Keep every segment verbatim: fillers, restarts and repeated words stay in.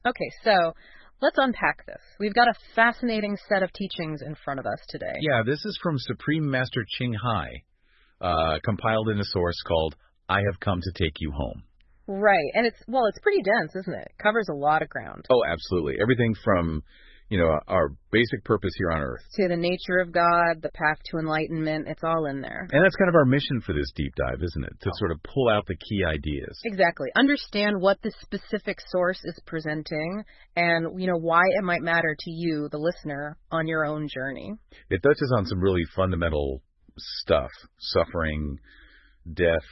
Okay, so let's unpack this. We've got a fascinating set of teachings in front of us today. Yeah, this is from Supreme Master Ching Hai, uh, compiled in a source called I Have Come to Take You Home. Right, and it's, well, it's pretty dense, isn't it? It covers a lot of ground. Oh, absolutely. Everything from, you know, our basic purpose here on Earth. To the nature of God, the path to enlightenment, it's all in there. And that's kind of our mission for this deep dive, isn't it? To oh. sort of pull out the key ideas. Exactly. Understand what the specific source is presenting and, you know, why it might matter to you, the listener, on your own journey. It touches on some really fundamental stuff. Suffering, death,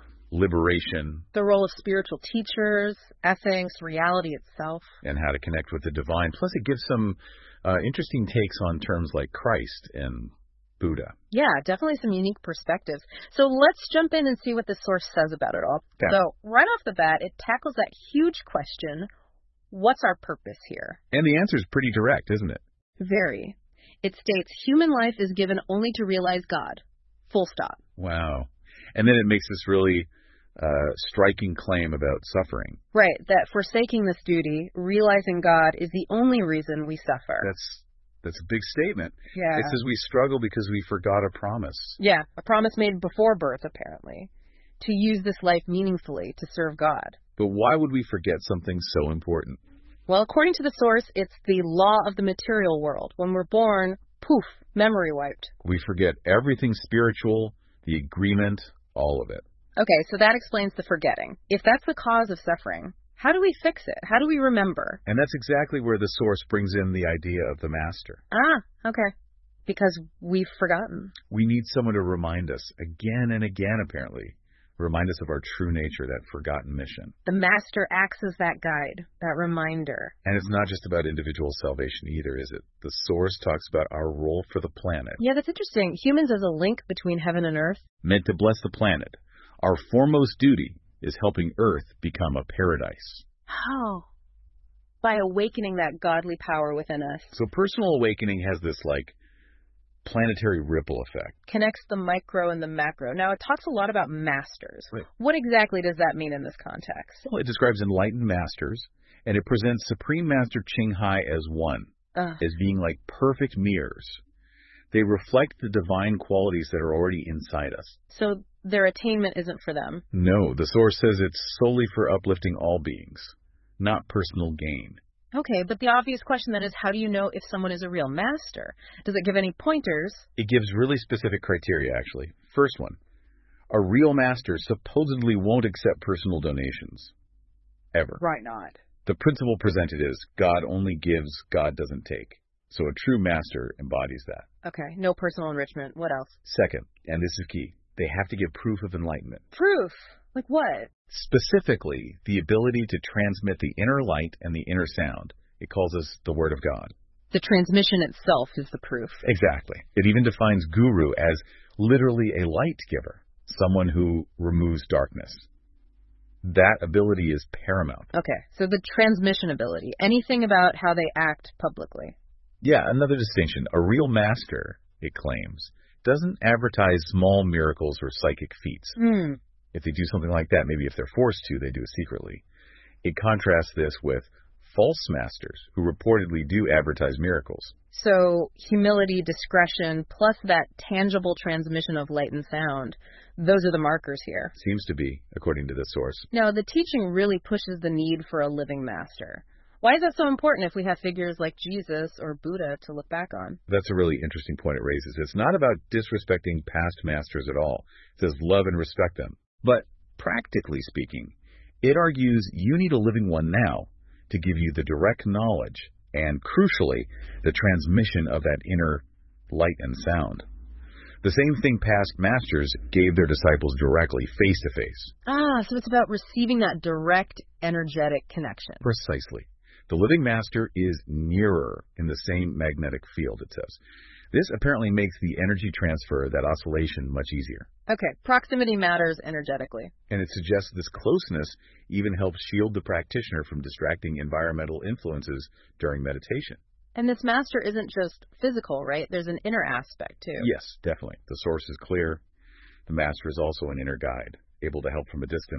liberation. The role of spiritual teachers, ethics, reality itself. And how to connect with the divine. Plus it gives some uh, interesting takes on terms like Christ and Buddha. Yeah, definitely some unique perspectives. So let's jump in and see what this source says about it all. Yeah. So right off the bat, it tackles that huge question, what's our purpose here? And the answer is pretty direct, isn't it? Very. It states human life is given only to realize God. Full stop. Wow. And then it makes this really uh, striking claim about suffering. Right, that forsaking this duty, realizing God, is the only reason we suffer. That's that's a big statement. Yeah. It says we struggle because we forgot a promise. Yeah, a promise made before birth, apparently, to use this life meaningfully to serve God. But why would we forget something so important? Well, according to the source, it's the law of the material world. When we're born, poof, memory wiped. We forget everything spiritual, the agreement, all of it. Okay, so that explains the forgetting. If that's the cause of suffering, how do we fix it? How do we remember? And that's exactly where the source brings in the idea of the master. Ah, okay. Because we've forgotten. We need someone to remind us again and again, apparently. Remind us of our true nature, that forgotten mission. The master acts as that guide, that reminder. And it's not just about individual salvation either, is it? The source talks about our role for the planet. Yeah, that's interesting. Humans as a link between heaven and earth. Meant to bless the planet. Our foremost duty is helping Earth become a paradise. How? By awakening that godly power within us. So personal awakening has this, like, planetary ripple effect. Connects the micro and the macro. Now, it talks a lot about masters. Right. What exactly does that mean in this context? Well, it describes enlightened masters, and it presents Supreme Master Ching Hai as one, uh. as being like perfect mirrors. They reflect the divine qualities that are already inside us. So their attainment isn't for them? No, the source says it's solely for uplifting all beings, not personal gain. Okay, but the obvious question then is, how do you know if someone is a real master? Does it give any pointers? It gives really specific criteria, actually. First one, a real master supposedly won't accept personal donations. Ever. Right not. The principle presented is God only gives, God doesn't take. So a true master embodies that. Okay, no personal enrichment. What else? Second, and this is key, they have to give proof of enlightenment. Proof? Like what? Specifically, the ability to transmit the inner light and the inner sound. It calls us the Word of God. The transmission itself is the proof. Exactly. It even defines guru as literally a light giver, someone who removes darkness. That ability is paramount. Okay, so the transmission ability. Anything about how they act publicly? Yeah, another distinction. A real master, it claims, doesn't advertise small miracles or psychic feats. Hmm. If they do something like that, maybe if they're forced to, they do it secretly. It contrasts this with false masters who reportedly do advertise miracles. So humility, discretion, plus that tangible transmission of light and sound, those are the markers here. Seems to be, according to this source. Now, the teaching really pushes the need for a living master. Why is that so important if we have figures like Jesus or Buddha to look back on? That's a really interesting point it raises. It's not about disrespecting past masters at all. It says love and respect them. But practically speaking, it argues you need a living one now to give you the direct knowledge and, crucially, the transmission of that inner light and sound. The same thing past masters gave their disciples directly, face to face. Ah, so it's about receiving that direct, energetic connection. Precisely. The living master is nearer in the same magnetic field, it says. This apparently makes the energy transfer, that oscillation, much easier. Okay, proximity matters energetically. And it suggests this closeness even helps shield the practitioner from distracting environmental influences during meditation. And this master isn't just physical, right? There's an inner aspect, too. Yes, definitely. The source is clear. The master is also an inner guide, able to help from a distance,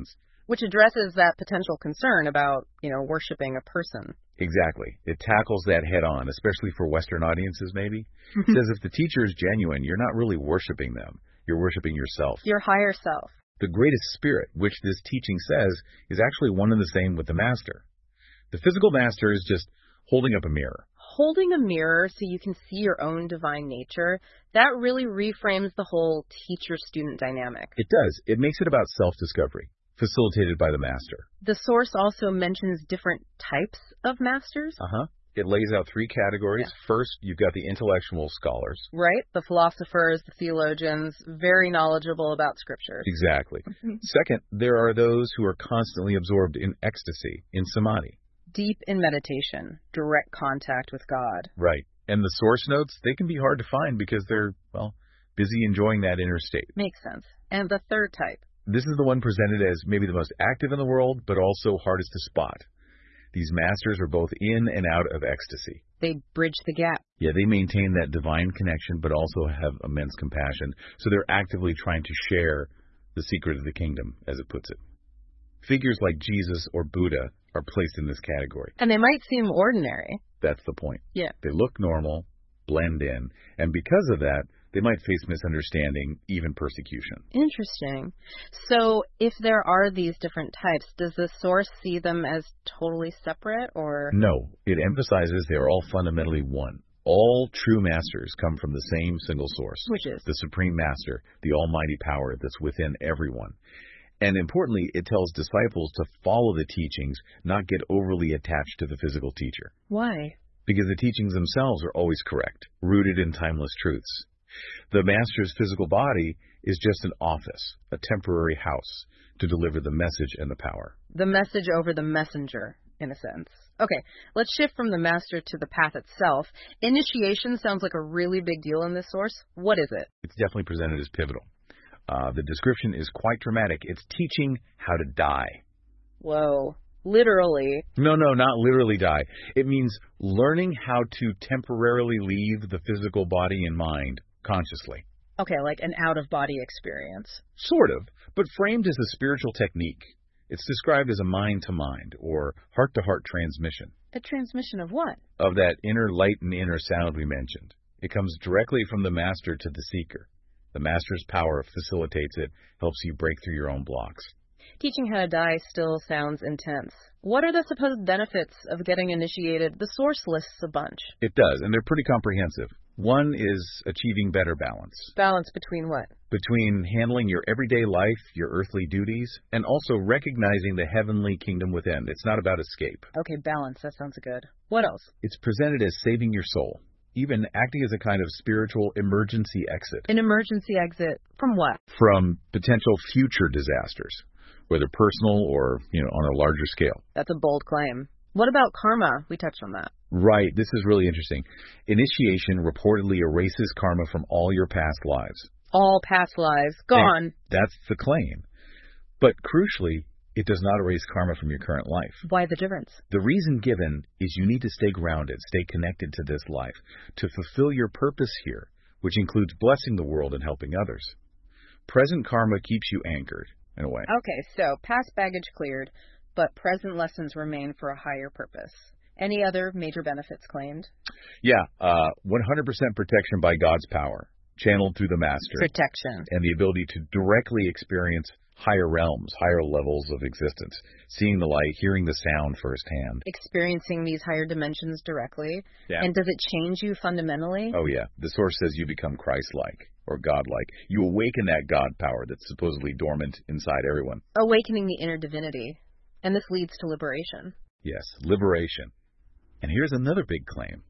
Which addresses that potential concern about, you know, worshiping a person. Exactly. It tackles that head on, especially for Western audiences, maybe. It says if the teacher is genuine, you're not really worshiping them. You're worshiping yourself. Your higher self. The greatest spirit, which this teaching says, is actually one and the same with the master. The physical master is just holding up a mirror. Holding a mirror so you can see your own divine nature, that really reframes the whole teacher-student dynamic. It does. It makes it about self-discovery, facilitated by the master. The source also mentions different types of masters. Uh-huh. It lays out three categories. Yeah. First, you've got the intellectual scholars. Right. The philosophers, the theologians, very knowledgeable about scriptures. Exactly. Second, there are those who are constantly absorbed in ecstasy, in samadhi. Deep in meditation, direct contact with God. Right. And the source notes, they can be hard to find because they're, well, busy enjoying that inner state. Makes sense. And the third type. This is the one presented as maybe the most active in the world, but also hardest to spot. These masters are both in and out of ecstasy. They bridge the gap. Yeah, they maintain that divine connection, but also have immense compassion. So they're actively trying to share the secret of the kingdom, as it puts it. Figures like Jesus or Buddha are placed in this category. And they might seem ordinary. That's the point. Yeah. They look normal, blend in, and because of that, they might face misunderstanding, even persecution. Interesting. So if there are these different types, does the source see them as totally separate, or? No. It emphasizes they are all fundamentally one. All true masters come from the same single source. Which is? The Supreme Master, the almighty power that's within everyone. And importantly, it tells disciples to follow the teachings, not get overly attached to the physical teacher. Why? Because the teachings themselves are always correct, rooted in timeless truths. The master's physical body is just an office, a temporary house, to deliver the message and the power. The message over the messenger, in a sense. Okay, let's shift from the master to the path itself. Initiation sounds like a really big deal in this source. What is it? It's definitely presented as pivotal. Uh, the description is quite dramatic. It's teaching how to die. Whoa. Literally. No, no, not literally die. It means learning how to temporarily leave the physical body and mind consciously. Okay, like an out-of-body experience. Sort of, but framed as a spiritual technique. It's described as a mind-to-mind or heart-to-heart transmission. A transmission of what? Of that inner light and inner sound we mentioned. It comes directly from the master to the seeker. The master's power facilitates it, helps you break through your own blocks. Teaching how to die still sounds intense. What are the supposed benefits of getting initiated? The source lists a bunch. It does, and they're pretty comprehensive. One is achieving better balance. Balance between what? Between handling your everyday life, your earthly duties, and also recognizing the heavenly kingdom within. It's not about escape. Okay, balance. That sounds good. What else? It's presented as saving your soul. Even acting as a kind of spiritual emergency exit. An emergency exit from what? From potential future disasters, whether personal or, you know, on a larger scale. That's a bold claim. What about karma? We touched on that. Right. This is really interesting. Initiation reportedly erases karma from all your past lives. All past lives. Gone. And that's the claim. But crucially, it does not erase karma from your current life. Why the difference? The reason given is you need to stay grounded, stay connected to this life, to fulfill your purpose here, which includes blessing the world and helping others. Present karma keeps you anchored, in a way. Okay, so past baggage cleared, but present lessons remain for a higher purpose. Any other major benefits claimed? Yeah, uh, one hundred percent protection by God's power, channeled through the master. Protection. And the ability to directly experience higher realms, higher levels of existence, seeing the light, hearing the sound firsthand. Experiencing these higher dimensions directly. Yeah. And does it change you fundamentally? Oh, yeah. The source says you become Christ-like or God-like. You awaken that God power that's supposedly dormant inside everyone. Awakening the inner divinity. And this leads to liberation. Yes, liberation. And here's another big claim.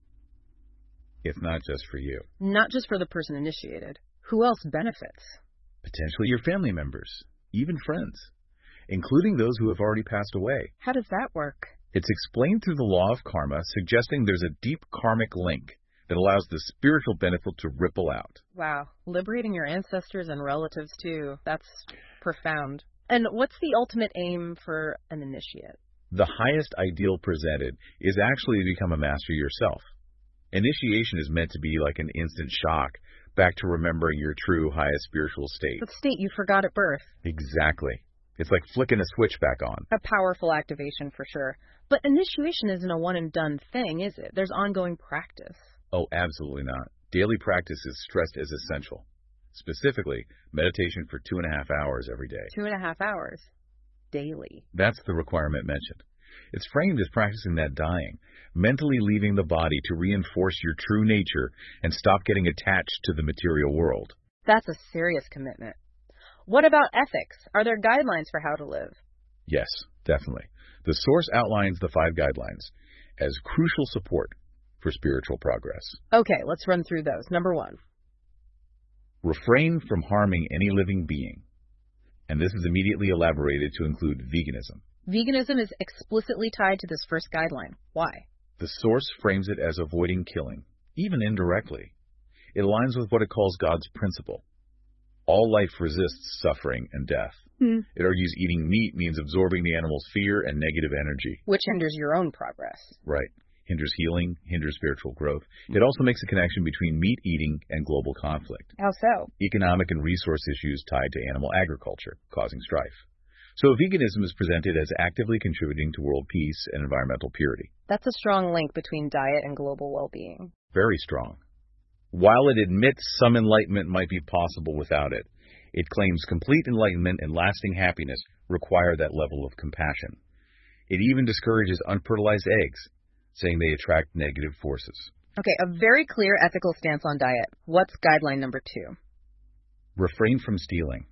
It's not just for you. Not just for the person initiated. Who else benefits? Potentially your family members, even friends, including those who have already passed away. How does that work? It's explained through the law of karma, suggesting there's a deep karmic link that allows the spiritual benefit to ripple out. Wow. Liberating your ancestors and relatives, too. That's profound. And what's the ultimate aim for an initiate? The highest ideal presented is actually to become a master yourself. Initiation is meant to be like an instant shock back to remembering your true highest spiritual state. The state you forgot at birth. Exactly. It's like flicking a switch back on. A powerful activation for sure. But initiation isn't a one-and-done thing, is it? There's ongoing practice. Oh, absolutely not. Daily practice is stressed as essential. Specifically, meditation for two and a half hours every day. Two and a half hours. Daily. That's the requirement mentioned. It's framed as practicing that dying, mentally leaving the body to reinforce your true nature and stop getting attached to the material world. That's a serious commitment. What about ethics? Are there guidelines for how to live? Yes, definitely. The source outlines the five guidelines as crucial support for spiritual progress. Okay, let's run through those. Number one. Refrain from harming any living being. And this is immediately elaborated to include veganism. Veganism is explicitly tied to this first guideline. Why? The source frames it as avoiding killing, even indirectly. It aligns with what it calls God's principle. All life resists suffering and death. Hmm. It argues eating meat means absorbing the animal's fear and negative energy. Which hinders your own progress. Right. Hinders healing, hinders spiritual growth. It also makes a connection between meat eating and global conflict. How so? Economic and resource issues tied to animal agriculture, causing strife. So veganism is presented as actively contributing to world peace and environmental purity. That's a strong link between diet and global well-being. Very strong. While it admits some enlightenment might be possible without it, it claims complete enlightenment and lasting happiness require that level of compassion. It even discourages unfertilized eggs, saying they attract negative forces. Okay, a very clear ethical stance on diet. What's guideline number two? Refrain from stealing.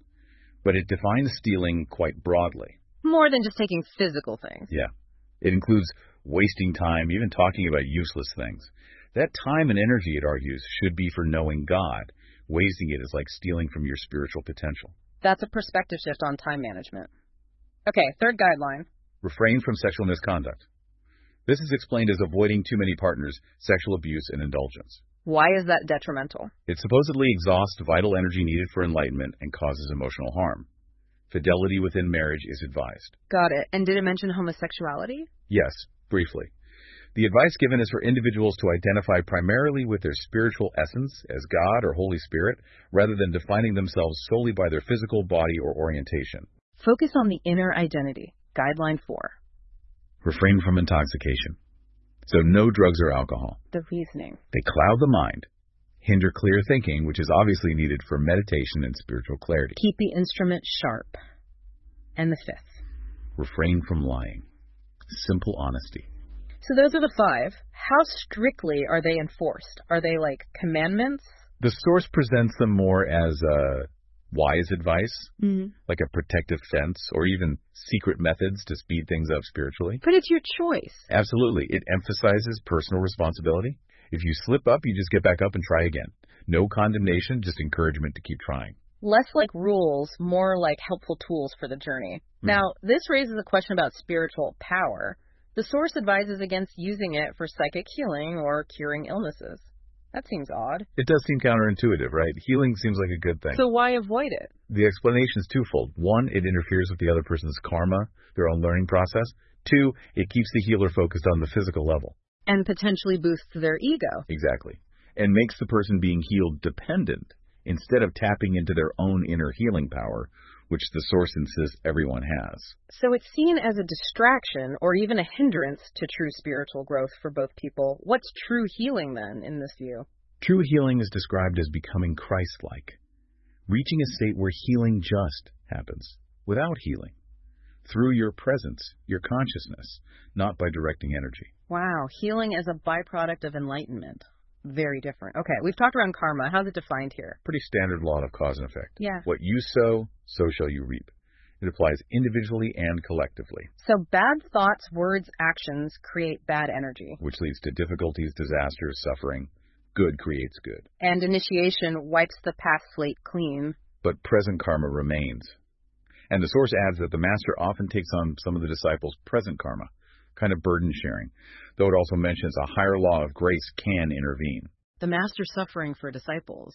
But it defines stealing quite broadly. More than just taking physical things. Yeah. It includes wasting time, even talking about useless things. That time and energy, it argues, should be for knowing God. Wasting it is like stealing from your spiritual potential. That's a perspective shift on time management. Okay, third guideline. Refrain from sexual misconduct. This is explained as avoiding too many partners, sexual abuse, and indulgence. Why is that detrimental? It supposedly exhausts vital energy needed for enlightenment and causes emotional harm. Fidelity within marriage is advised. Got it. And did it mention homosexuality? Yes, briefly. The advice given is for individuals to identify primarily with their spiritual essence as God or Holy Spirit, rather than defining themselves solely by their physical body or orientation. Focus on the inner identity. Guideline four. Refrain from intoxication. So no drugs or alcohol. The reasoning. They cloud the mind, hinder clear thinking, which is obviously needed for meditation and spiritual clarity. Keep the instrument sharp. And the fifth. Refrain from lying. Simple honesty. So those are the five. How strictly are they enforced? Are they like commandments? The source presents them more as a wise advice, Mm-hmm. like a protective fence, or even secret methods to speed things up spiritually. But it's your choice. Absolutely. It emphasizes personal responsibility. If you slip up, you just get back up and try again. No condemnation, just encouragement to keep trying. Less like rules, more like helpful tools for the journey. Mm. Now, this raises a question about spiritual power. The source advises against using it for psychic healing or curing illnesses. That seems odd. It does seem counterintuitive, right? Healing seems like a good thing. So why avoid it? The explanation is twofold. One, it interferes with the other person's karma, their own learning process. Two, it keeps the healer focused on the physical level. And potentially boosts their ego. Exactly. And makes the person being healed dependent instead of tapping into their own inner healing power, which the source insists everyone has. So it's seen as a distraction or even a hindrance to true spiritual growth for both people. What's true healing then in this view? True healing is described as becoming Christ-like, reaching a state where healing just happens, without healing, through your presence, your consciousness, not by directing energy. Wow, healing as a byproduct of enlightenment. Very different. Okay, we've talked around karma. How's it defined here? Pretty standard law of cause and effect. Yeah. What you sow, so shall you reap. It applies individually and collectively. So bad thoughts, words, actions create bad energy. Which leads to difficulties, disasters, suffering. Good creates good. And initiation wipes the past slate clean. But present karma remains. And the source adds that the master often takes on some of the disciples' present karma, kind of burden sharing, though it also mentions a higher law of grace can intervene. The master suffering for disciples.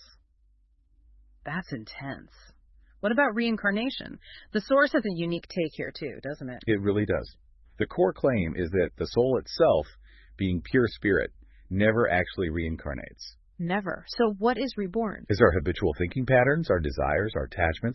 That's intense. What about reincarnation? The source has a unique take here too, doesn't it? It really does. The core claim is that the soul itself, being pure spirit, never actually reincarnates. Never. So what is reborn? Is our habitual thinking patterns, our desires, our attachments.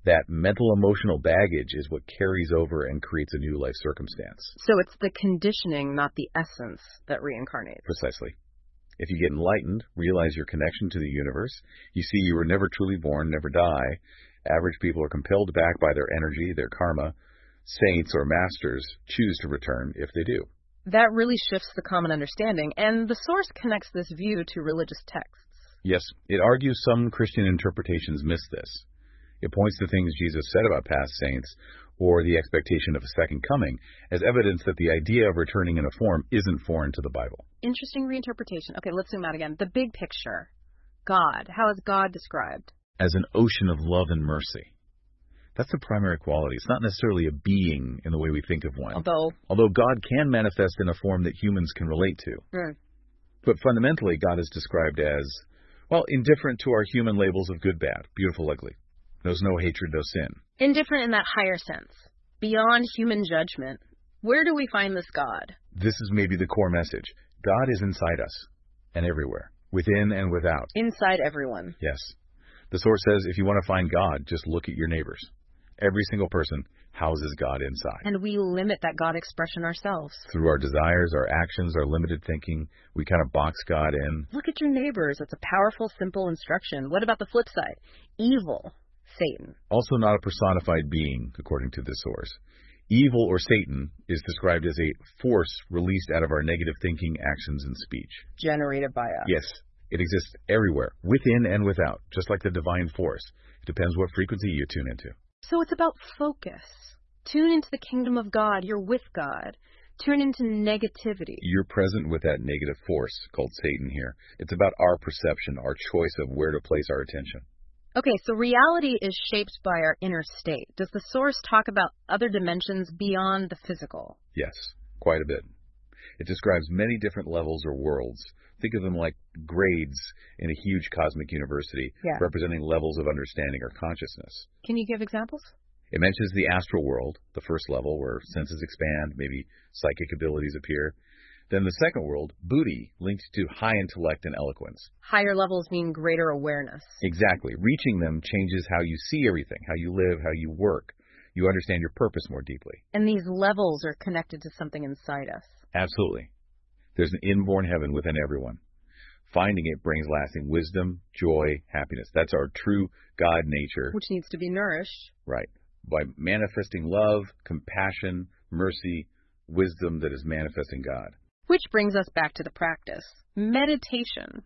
That mental emotional baggage is what carries over and creates a new life circumstance. So it's the conditioning, not the essence, that reincarnates. Precisely. If you get enlightened, realize your connection to the universe, you see you were never truly born, never die. Average people are compelled back by their energy, their karma. Saints or masters choose to return if they do. That really shifts the common understanding, and the source connects this view to religious texts. Yes, it argues some Christian interpretations miss this. It points to things Jesus said about past saints, or the expectation of a second coming, as evidence that the idea of returning in a form isn't foreign to the Bible. Interesting reinterpretation. Okay, let's zoom out again. The big picture. God. How is God described? As an ocean of love and mercy. That's the primary quality. It's not necessarily a being in the way we think of one. Although, Although God can manifest in a form that humans can relate to. mm, But fundamentally, God is described as, well, indifferent to our human labels of good, bad, beautiful, ugly. Knows no hatred, no sin. indifferent in that higher sense. Beyond human judgment. Where do we find this God? This is maybe the core message. God is inside us and everywhere, within and without. Inside everyone. Yes. The source says if you want to find God, just look at your neighbors. Every single person houses God inside. And we limit that God expression ourselves. Through our desires, our actions, our limited thinking, we kind of box God in. Look at your neighbors. It's a powerful, simple instruction. What about the flip side? Evil. Satan. Also not a personified being, according to this source. Evil, or Satan, is described as a force released out of our negative thinking, actions, and speech. Generated by us. Yes, it exists everywhere, within and without, just like the divine force. It depends what frequency you tune into. So it's about focus. Tune into the kingdom of God. You're with God. Tune into negativity. You're present with that negative force called Satan here. It's about our perception, our choice of where to place our attention. Okay, so reality is shaped by our inner state. Does the source talk about other dimensions beyond the physical? Yes, quite a bit. It describes many different levels or worlds. Think of them like grades in a huge cosmic university, Yeah. representing levels of understanding or consciousness. Can you give examples? It mentions the astral world, the first level, where senses expand, maybe psychic abilities appear. Then the second world, Buddhi, linked to high intellect and eloquence. Higher levels mean greater awareness. Exactly. Reaching them changes how you see everything, how you live, how you work. You understand your purpose more deeply. And these levels are connected to something inside us. Absolutely. There's an inborn heaven within everyone. Finding it brings lasting wisdom, joy, happiness. That's our true God nature. Which needs to be nourished. Right. By manifesting love, compassion, mercy, wisdom that is manifesting God. Which brings us back to the practice. Meditation.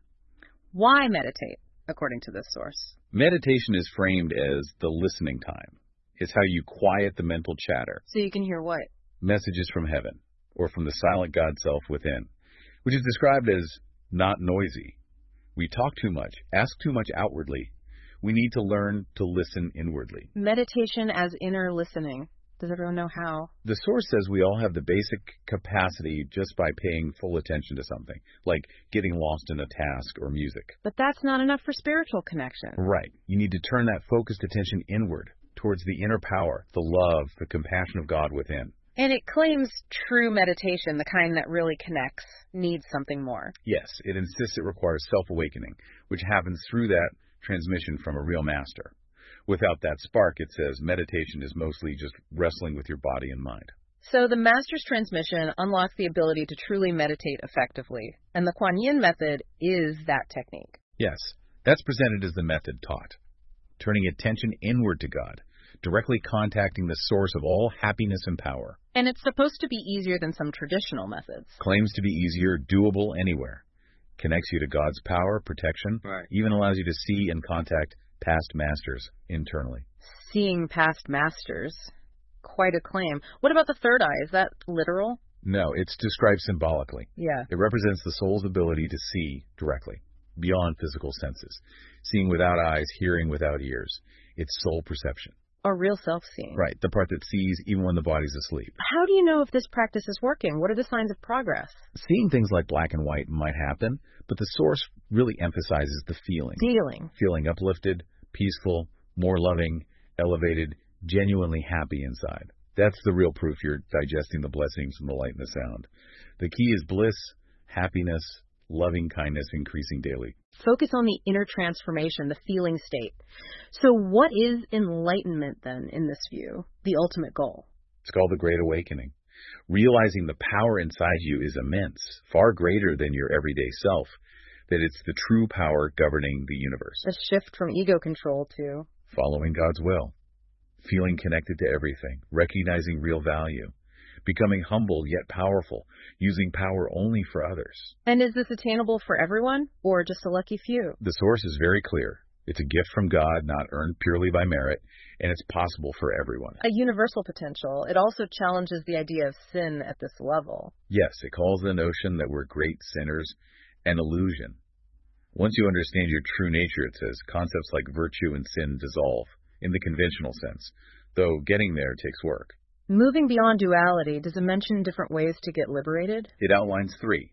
Why meditate, according to this source? Meditation is framed as the listening time. It's how you quiet the mental chatter. So you can hear what? Messages from heaven, or from the silent God self within, which is described as not noisy. We talk too much, ask too much outwardly. We need to learn to listen inwardly. Meditation as inner listening. Does everyone know how? The source says we all have the basic capacity just by paying full attention to something, like getting lost in a task or music. But that's not enough for spiritual connection. Right. You need to turn that focused attention inward, towards the inner power, the love, the compassion of God within. And it claims true meditation, the kind that really connects, needs something more. Yes, it insists it requires self-awakening, which happens through that transmission from a real master. Without that spark, it says, meditation is mostly just wrestling with your body and mind. So the master's transmission unlocks the ability to truly meditate effectively, and the Kuan Yin method is that technique. Yes, that's presented as the method taught. Turning attention inward to God, directly contacting the source of all happiness and power. And it's supposed to be easier than some traditional methods. Claims to be easier, doable anywhere. Connects you to God's power, protection, Right. even allows you to see and contact past masters internally. Seeing past masters. Quite a claim. What about the third eye? Is that literal? No, it's described symbolically. Yeah. It represents the soul's ability to see directly, beyond physical senses. Seeing without eyes, hearing without ears. It's soul perception. Or real self-seeing. Right, the part that sees even when the body's asleep. How do you know if this practice is working? What are the signs of progress? Seeing things like black and white might happen, but the source really emphasizes the feeling. Feeling. Feeling uplifted, peaceful, more loving, elevated, genuinely happy inside. That's the real proof you're digesting the blessings from the light and the sound. The key is bliss, happiness, loving kindness increasing daily. focus on the inner transformation, the feeling state. So what is enlightenment then in this view, the ultimate goal? It's called the Great Awakening. Realizing the power inside you is immense, far greater than your everyday self, that it's the true power governing the universe. A shift from ego control to following God's will, feeling connected to everything, recognizing real value, becoming humble yet powerful, using power only for others. And is this attainable for everyone, or just a lucky few? The source is very clear. It's a gift from God, not earned purely by merit, and it's possible for everyone. A universal potential. It also challenges the idea of sin at this level. Yes, it calls the notion that we're great sinners an illusion. Once you understand your true nature, it says, concepts like virtue and sin dissolve, in the conventional sense, though getting there takes work. Moving beyond duality, does it mention different ways to get liberated? It outlines three.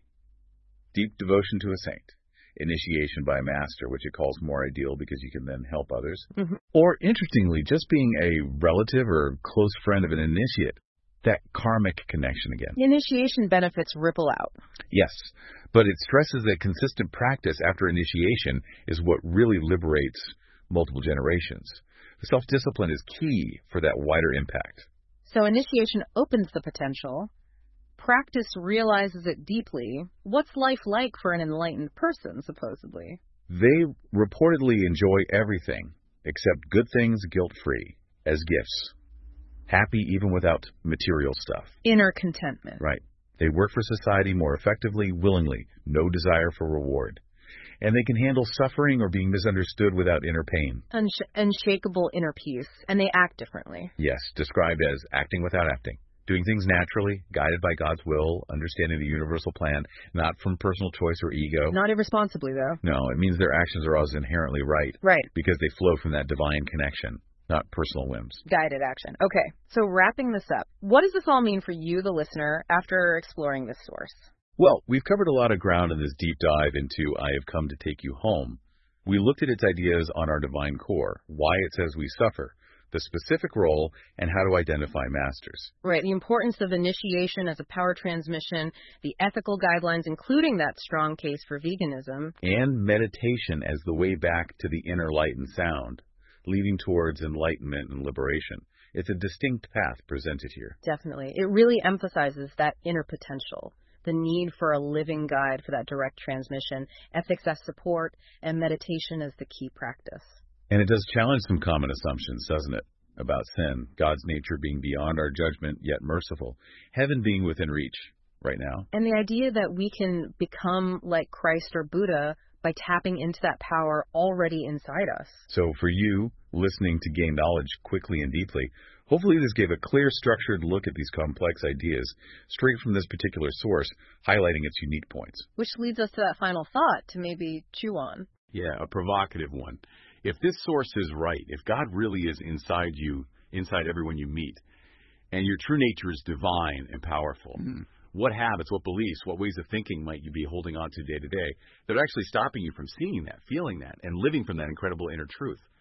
Deep devotion to a saint. Initiation by a master, which it calls more ideal because you can then help others. Mm-hmm. Or, interestingly, just being a relative or close friend of an initiate. That karmic connection again. Initiation benefits ripple out. Yes, but it stresses that consistent practice after initiation is what really liberates multiple generations. Self-discipline is key for that wider impact. So initiation opens the potential. Practice realizes it deeply. What's life like for an enlightened person, supposedly? They reportedly enjoy everything except good things guilt-free as gifts. Happy even without material stuff. Inner contentment. Right. They work for society more effectively, willingly, no desire for reward. And they can handle suffering or being misunderstood without inner pain. Unsh- unshakable inner peace. And they act differently. Yes, described as acting without acting. Doing things naturally, guided by God's will, understanding the universal plan, not from personal choice or ego. Not irresponsibly, though. No, it means their actions are always inherently right. Right. Because they flow from that divine connection, not personal whims. Guided action. Okay, so wrapping this up, what does this all mean for you, the listener, after exploring this source? Well, we've covered a lot of ground in this deep dive into I Have Come to Take You Home. We looked at its ideas on our divine core, why it says we suffer, the specific role, and how to identify masters. Right, the importance of initiation as a power transmission, the ethical guidelines, including that strong case for veganism. And meditation as the way back to the inner light and sound, leading towards enlightenment and liberation. It's a distinct path presented here. Definitely. It really emphasizes that inner potential, the need for a living guide for that direct transmission, ethics as support, and meditation as the key practice. And it does challenge some common assumptions, doesn't it? About sin, God's nature being beyond our judgment, yet merciful, heaven being within reach right now. And the idea that we can become like Christ or Buddha by tapping into that power already inside us. So for you, listening to gain knowledge quickly and deeply, hopefully this gave a clear, structured look at these complex ideas straight from this particular source, highlighting its unique points. Which leads us to that final thought to maybe chew on. Yeah, a provocative one. If this source is right, if God really is inside you, inside everyone you meet, and your true nature is divine and powerful, mm. what habits, what beliefs, what ways of thinking might you be holding on to day to day that are actually stopping you from seeing that, feeling that, and living from that incredible inner truth?